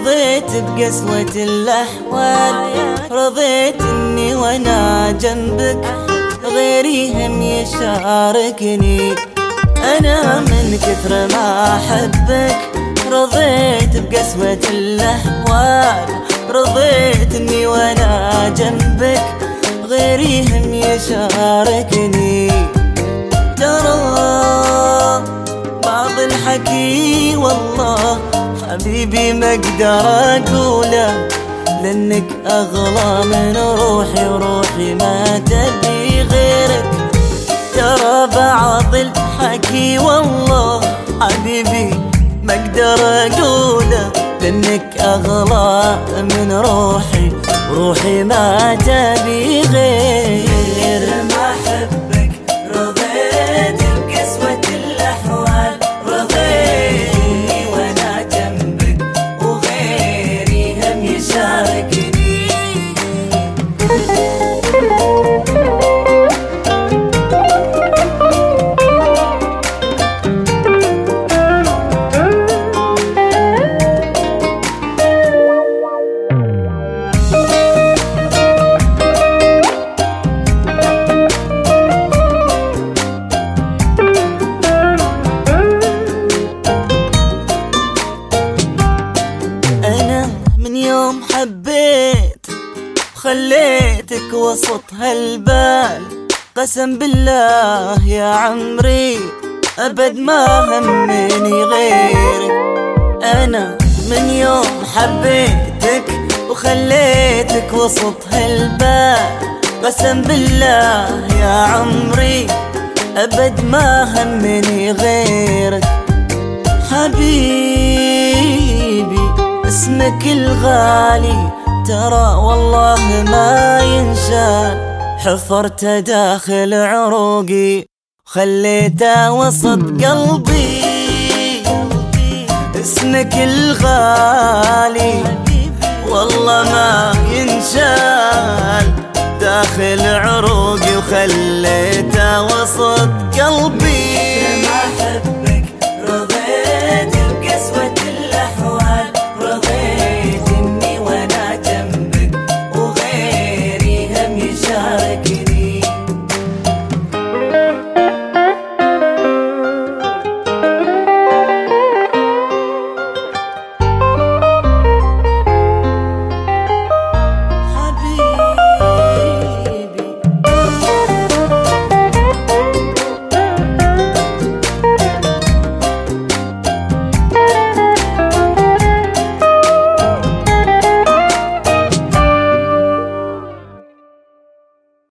رضيت بقسوة الأحوال، رضيت إني وأنا جنبك غيري هم يشاركني. أنا من كثر ما أحبك رضيت بقسوة الأحوال، رضيت إني وأنا جنبك غيري هم يشاركني. ترى بعض الحكي والله حبيبي ما اقدر اقوله، لانك اغلى من روحي وروحي ما تبي غيرك. ترى بعض الحكي والله حبيبي ما اقدر اقوله، لانك اغلى من روحي وروحي ما تبي غير. ما احبك رضيت بقسوة الاحوال، رضيتني وانا جنبك وغيري هم يشاركني. من يوم حبيت خليتك وسط هالبال، قسم بالله يا عمري أبد ما همني غيرك. أنا من يوم حبيتك وخليتك وسط هالبال، قسم بالله يا عمري أبد ما همني غيرك. حبيبي اسمك الغالي ترى والله ما ينشال، حفرته داخل عروقي خليته وسط قلبي. اسمك الغالي